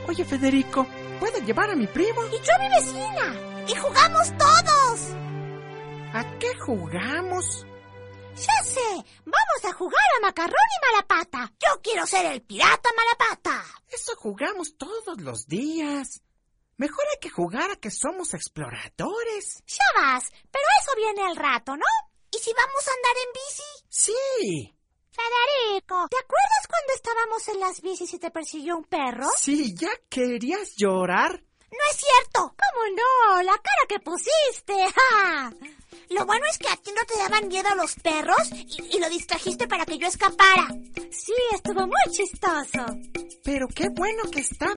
Oye, Federico, ¿puedo llevar a mi primo? Y yo a mi vecina. Y jugamos todos. ¿A qué jugamos? Ya sé, vamos a jugar a macarrón y malapata. Yo quiero ser el pirata malapata. Eso jugamos todos los días. Mejor hay que jugar a que somos exploradores. Ya vas, pero eso viene al rato, ¿no? ¿Y si vamos a andar en bici? Sí. Federico, ¿te acuerdas cuando estábamos en las bicis y te persiguió un perro? Sí, ¿ya querías llorar? ¡No es cierto! ¿Cómo no? La cara que pusiste. ¡Ja! Lo bueno es que a ti no te daban miedo los perros y lo distrajiste para que yo escapara. Sí, estuvo muy chistoso. Pero qué bueno que está